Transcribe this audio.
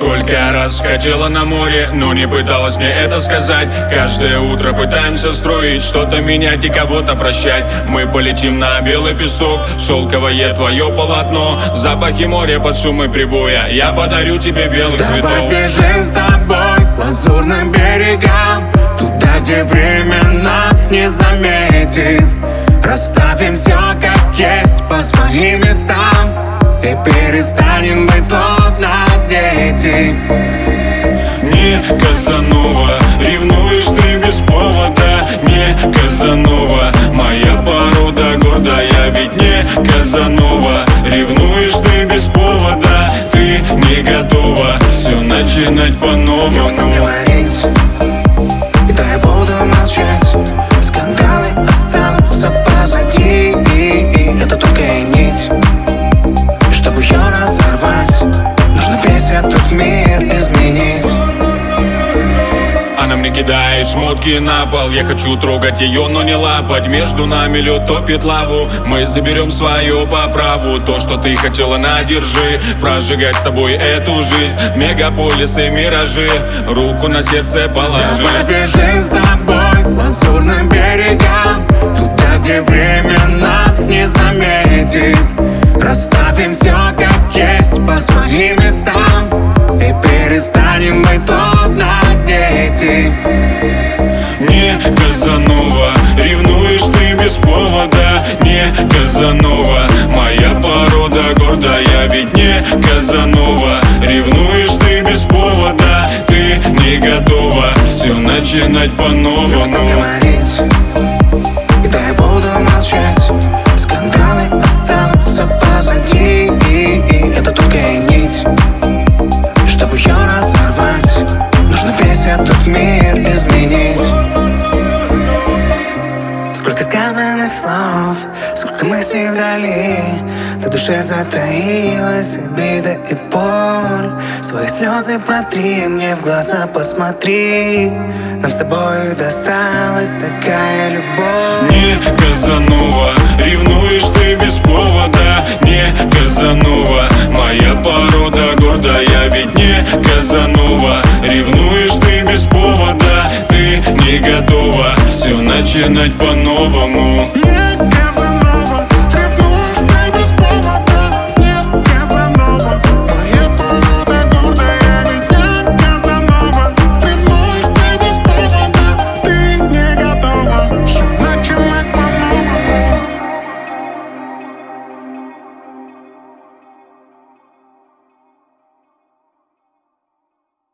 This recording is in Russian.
Сколько раз хотела на море, но не пыталась мне это сказать. Каждое утро пытаемся строить, что-то менять и кого-то прощать. Мы полетим на белый песок, шелковое твое полотно, запахи моря под шумы прибоя. Я подарю тебе белых цветов. Давай сбежим с тобой к лазурным берегам, туда, где время нас не заметит. Расставим все как есть по своим местам и перестанем быть словно дети. Не Казанова, ревнуешь ты без повода. Не Казанова, моя порода гордая. Ведь не Казанова, ревнуешь ты без повода. Ты не готова все начинать по-новому. Я устал говорить, и да я буду молчать. Скандалы останутся позади, и это тонкая нить. И чтобы ее разорвать, нужно весь этот мир изменить. Она мне кидает шмотки на пол. Я хочу трогать ее, но не лапать. Между нами лед топит лаву. Мы заберем свое по праву. То, что ты хотела, надержи. Прожигать с тобой эту жизнь. Мегаполисы, миражи. Руку на сердце положи. Давай сбежим с тобой к лазурным берегам, туда, где время нас не заметит. Расставим все как есть по своим местам и перестанем быть словно дети. Не Казанова, ревнуешь ты без повода. Не Казанова, моя порода гордая. Ведь не Казанова, ревнуешь ты без повода. Ты не готова все начинать по-новому. Я устал говорить, и да я буду молчать. Скандалы останутся позади, и это тонкая нить. И чтобы ее разорвать, нужно весь этот мир изменить. Сколько сказанных слов, сколько мыслей вдали, на душе затаилась обида и боль. Свои слезы протри, мне в глаза посмотри. Нам с тобой досталась такая любовь. Не Казанова, ревнуешь ты без повода. Не Казанова, моя порода гордая. Ведь не Казанова, ревнуешь ты без повода. Ты не готова все начинать по-новому.